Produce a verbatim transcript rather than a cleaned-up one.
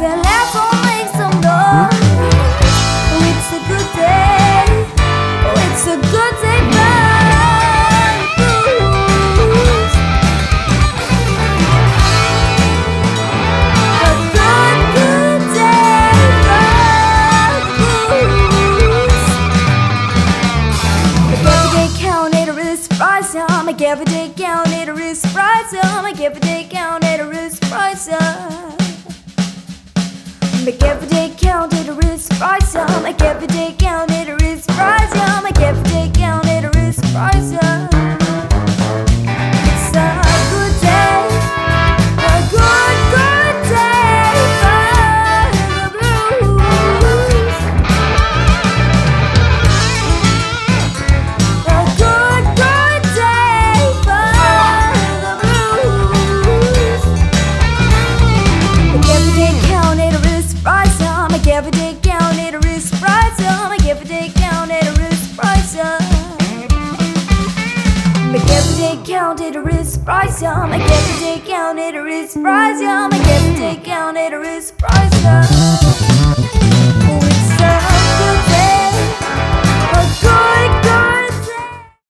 So let's all make some noise. Oh, it's a good day. Oh, it's a good day for the blues. A good, good day for the blues. Make every day count, it is price. Make every day count, it is price. Make every day count, it is price. Make every day count, it is price. Make every day count, it is price. Make every day count, it is price. It's a good day, a good, good day for the blues. A good, good day for the blues. Make every day count, it is price. Make every day count, it is price. Make every day count, it is price. Make every day count, it is price. Make every day count, it is price. Make every day count, it is price.